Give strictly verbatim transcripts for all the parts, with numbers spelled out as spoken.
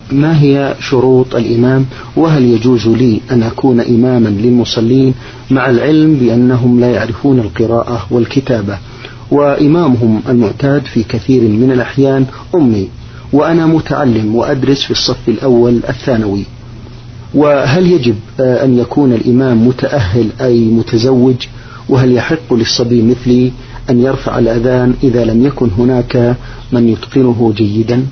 ما هي شروط الإمام؟ وهل يجوز لي أن أكون إماما للمصلين مع العلم بأنهم لا يعرفون القراءة والكتابة، وإمامهم المعتاد في كثير من الأحيان أمي، وأنا متعلم وأدرس في الصف الأول الثانوي؟ وهل يجب أن يكون الإمام متأهل أي متزوج؟ وهل يحق للصبي مثلي أن يرفع الأذان إذا لم يكن هناك من يتقنه جيدا؟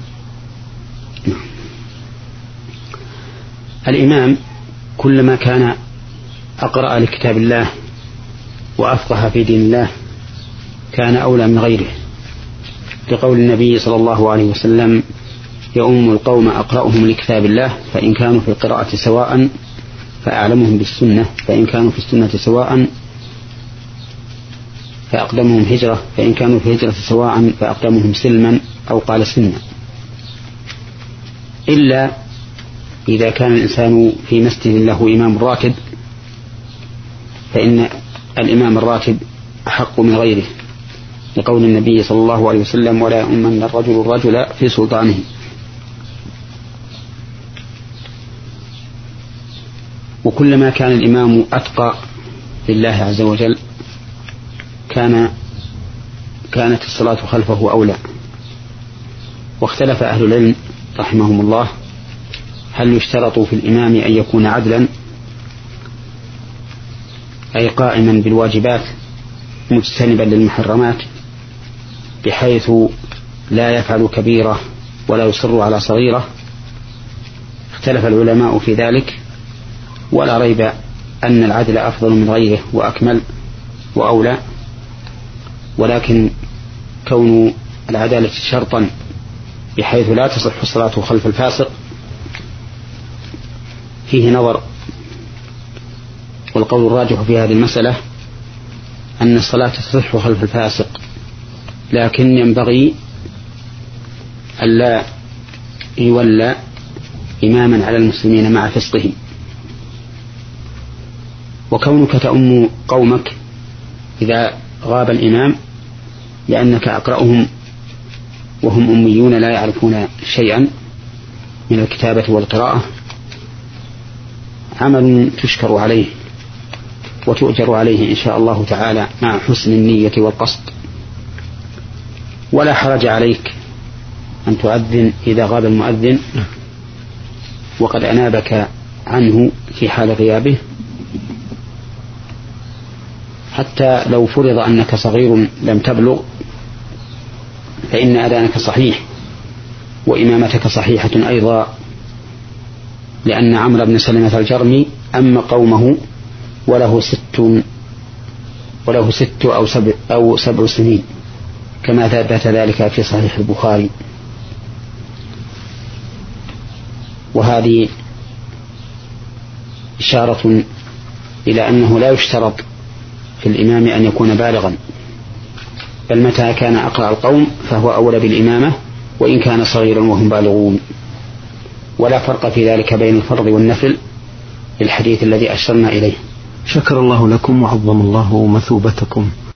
الإمام كلما كان أقرأ لكتاب الله وأفقه في دين الله كان أولى من غيره، لقول النبي صلى الله عليه وسلم: يؤم القوم أقرأهم لكتاب الله، فإن كانوا في القراءة سواء فأعلمهم بالسنة، فإن كانوا في السنة سواء فأقدمهم هجرة، فإن كانوا في هجرة سواء فأقدمهم سلما، أو قال سنة. إلا إذا كان الإنسان في مسجد له إمام راتب، فإن الإمام الراتب أحق من غيره، لقول النبي صلى الله عليه وسلم: ولا يؤمن الرجل الرجل في سلطانه. وكلما كان الإمام أتقى لله عز وجل كان كانت الصلاة خلفه أولى. واختلف أهل العلم رحمهم الله هل يشترط في الإمام أن يكون عدلا، أي قائما بالواجبات مجتنبا للمحرمات، بحيث لا يفعل كبيرة ولا يصر على صغيرة. اختلف العلماء في ذلك، ولا ريب أن العدل أفضل من غيره وأكمل وأولى، ولكن كون العدالة شرطا بحيث لا تصح الصلاة خلف الفاسق فيه نظر. والقول الراجح في هذه المسألة أن الصلاة تصح خلف الفاسق، لكن ينبغي ألا يولى إماما على المسلمين مع فسقهم. وكونك تؤم قومك إذا غاب الإمام لأنك أقرأهم وهم أميون لا يعرفون شيئا من الكتابة والقراءة عمل تشكر عليه وتؤجر عليه إن شاء الله تعالى مع حسن النية والقصد. ولا حرج عليك أن تؤذن إذا غاب المؤذن وقد أنابك عنه في حال غيابه، حتى لو فرض أنك صغير لم تبلغ فإن أذانك صحيح وإمامتك صحيحة أيضا، لأن عمرو بن سلمة الجرمي أما قومه وله ست وله ست أو سبع, أو سبع سنين، كما ثبت ذلك في صحيح البخاري. وهذه إشارة إلى أنه لا يشترط في الإمام أن يكون بالغا، بل متى كان أقرأ القوم فهو أولى بالإمامة وإن كان صغيرا وهم بالغون. ولا فرق في ذلك بين الفرض والنفل للحديث الذي أشرنا إليه. شكر الله لكم وعظم الله مثوبتكم.